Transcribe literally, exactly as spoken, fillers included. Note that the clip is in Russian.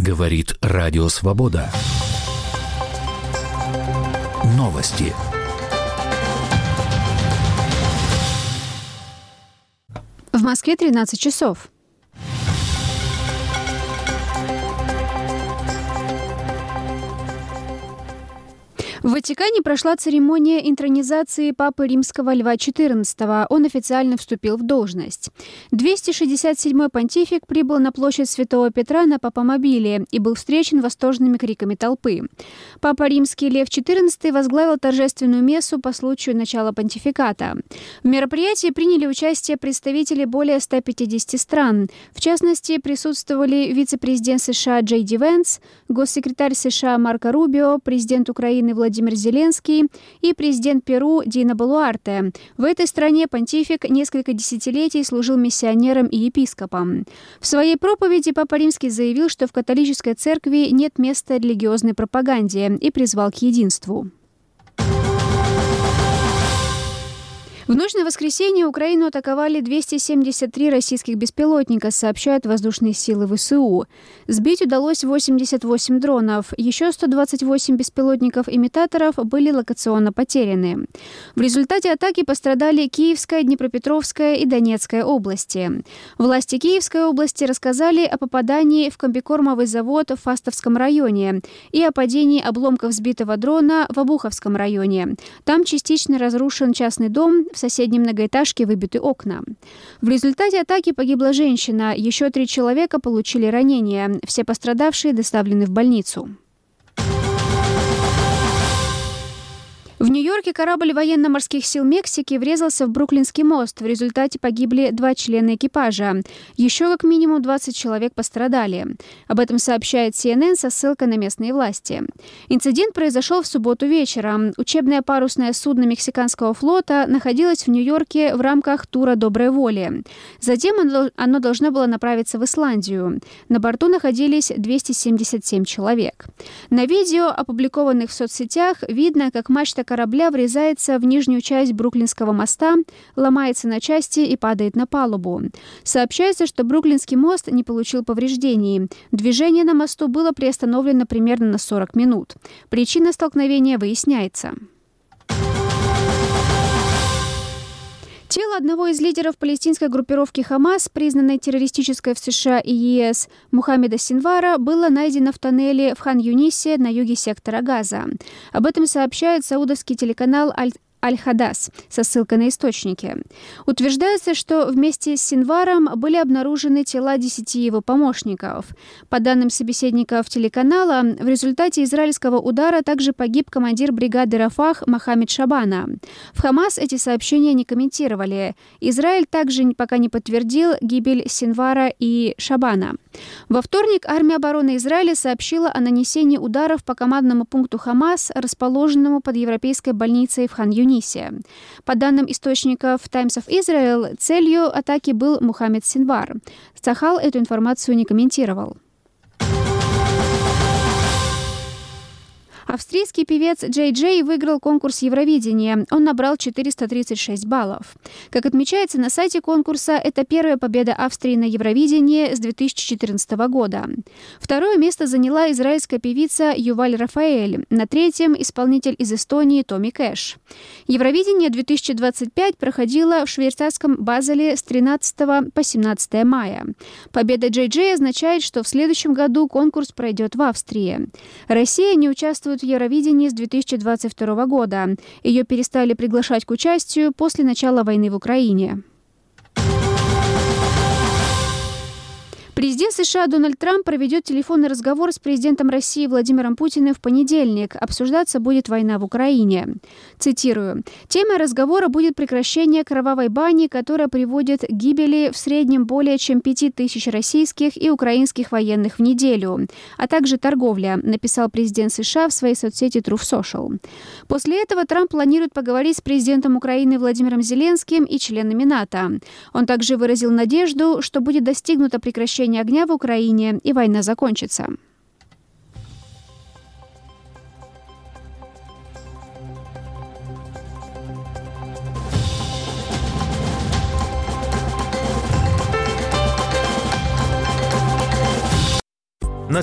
Говорит Радио Свобода. Новости. В Москве тринадцать часов. В Ватикане прошла церемония интронизации Папы Римского Льва четырнадцатого. Он официально вступил в должность. двести шестьдесят седьмой понтифик прибыл на площадь Святого Петра на Папомобиле и был встречен восторженными криками толпы. Папа Римский Лев четырнадцатый возглавил торжественную мессу по случаю начала понтификата. В мероприятии приняли участие представители более ста пятидесяти стран. В частности, присутствовали вице-президент США Джей Ди Венс, госсекретарь США Марко Рубио, президент Украины Владимир Владимир Зеленский и президент Перу Дина Болуарте. В этой стране понтифик несколько десятилетий служил миссионером и епископом. В своей проповеди Папа Римский заявил, что в католической церкви нет места религиозной пропаганде и призвал к единству. В ночь на воскресенье Украину атаковали двести семьдесят три российских беспилотника, сообщают воздушные силы ВСУ. Сбить удалось восемьдесят восемь дронов. Еще сто двадцать восемь беспилотников-имитаторов были локационно потеряны. В результате атаки пострадали Киевская, Днепропетровская и Донецкая области. Власти Киевской области рассказали о попадании в комбикормовый завод в Фастовском районе и о падении обломков сбитого дрона в Обуховском районе. Там частично разрушен частный дом, в соседней многоэтажке выбиты окна. В результате атаки погибла женщина, еще три человека получили ранения. Все пострадавшие доставлены в больницу. В Нью-Йорке корабль военно-морских сил Мексики врезался в Бруклинский мост. В результате погибли два члена экипажа. Еще как минимум двадцать человек пострадали. Об этом сообщает Си Эн Эн со ссылкой на местные власти. Инцидент произошел в субботу вечером. Учебное парусное судно Мексиканского флота находилось в Нью-Йорке в рамках тура доброй воли. Затем оно, оно должно было направиться в Исландию. На борту находились двести семьдесят семь человек. На видео, опубликованных в соцсетях, видно, как мачта корабля врезается в нижнюю часть Бруклинского моста, ломается на части и падает на палубу. Сообщается, что Бруклинский мост не получил повреждений. Движение на мосту было приостановлено примерно на сорок минут. Причина столкновения выясняется. Тело одного из лидеров палестинской группировки «Хамас», признанной террористической в США и Е С, Мухаммеда Синвара, было найдено в тоннеле в Хан-Юнисе на юге сектора Газа. Об этом сообщает саудовский телеканал «Аль Аль-Хадас» со ссылкой на источники. Утверждается, что вместе с Синваром были обнаружены тела десяти его помощников. По данным собеседников телеканала, в результате израильского удара также погиб командир бригады Рафах Мохаммед Шабана. В Хамас эти сообщения не комментировали. Израиль также пока не подтвердил гибель Синвара и Шабана. Во вторник армия обороны Израиля сообщила о нанесении ударов по командному пункту Хамас, расположенному под европейской больницей в Хан-Юнисе. По данным источников Times of Israel, целью атаки был Мухаммед Синвар. Цахал эту информацию не комментировал. Австрийский певец Джей Джей выиграл конкурс Евровидения. Он набрал четыреста тридцать шесть баллов. Как отмечается на сайте конкурса, это первая победа Австрии на Евровидении с две тысячи четырнадцатого года. Второе место заняла израильская певица Юваль Рафаэль. На третьем – исполнитель из Эстонии Томми Кэш. Евровидение две тысячи двадцать пять проходило в швейцарском Базеле с тринадцатого по семнадцатое мая. Победа Джей Джей означает, что в следующем году конкурс пройдет в Австрии. Россия не участвует в Евровидении с две тысячи двадцать второго года. Ее перестали приглашать к участию после начала войны в Украине. Президент США Дональд Трамп проведет телефонный разговор с президентом России Владимиром Путиным в понедельник. Обсуждаться будет война в Украине. Цитирую. «Темой разговора будет прекращение кровавой бани, которая приводит к гибели в среднем более чем пяти тысяч российских и украинских военных в неделю, а также торговля», написал президент США в своей соцсети Truth Social. После этого Трамп планирует поговорить с президентом Украины Владимиром Зеленским и членами НАТО. Он также выразил надежду, что будет достигнуто прекращение огня в Украине и война закончится.